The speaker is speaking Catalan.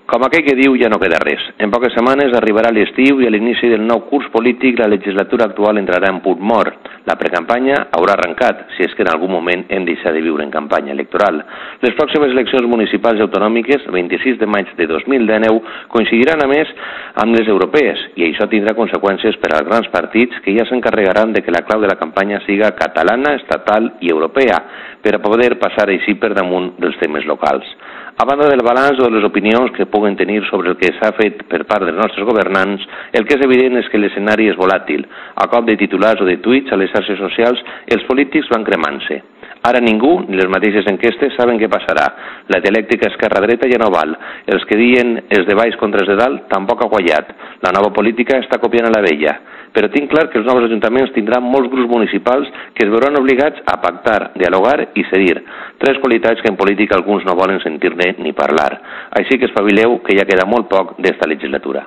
Com aquell que diu, ja no queda res. En poques setmanes arribarà l'estiu i a l'inici del nou curs polític la legislatura actual entrarà en punt mort. La precampanya haurà arrencat, si és que en algun moment hem deixat de viure en campanya electoral. Les pròximes eleccions municipals i autonòmiques, el 26 de maig de 2019, coincidiran a més amb les europees i això tindrà conseqüències per als grans partits que ja s'encarregaran de que la clau de la campanya siga catalana, estatal i europea, per a poder passar així per damunt dels temes locals. A banda del balanç o de les opinions que puguen tenir sobre el que s'ha fet per part dels nostres governants, el que és evident és que l'escenari és volàtil. A cop de titulars o de tuits a les xarxes socials, els polítics van cremant-se. Ara ningú, ni les mateixes enquestes, saben què passarà. La dialèctica esquerra-dreta ja no val. Els que diuen els de baix contra els de dalt tampoc ha guanyat. La nova política està copiant a la vella. Però tinc clar que els nous ajuntaments tindran molts grups municipals que es veuran obligats a pactar, dialogar i cedir. Tres qualitats que en política alguns no volen sentir-ne ni parlar. Així que espavileu, que ja queda molt poc d'esta legislatura.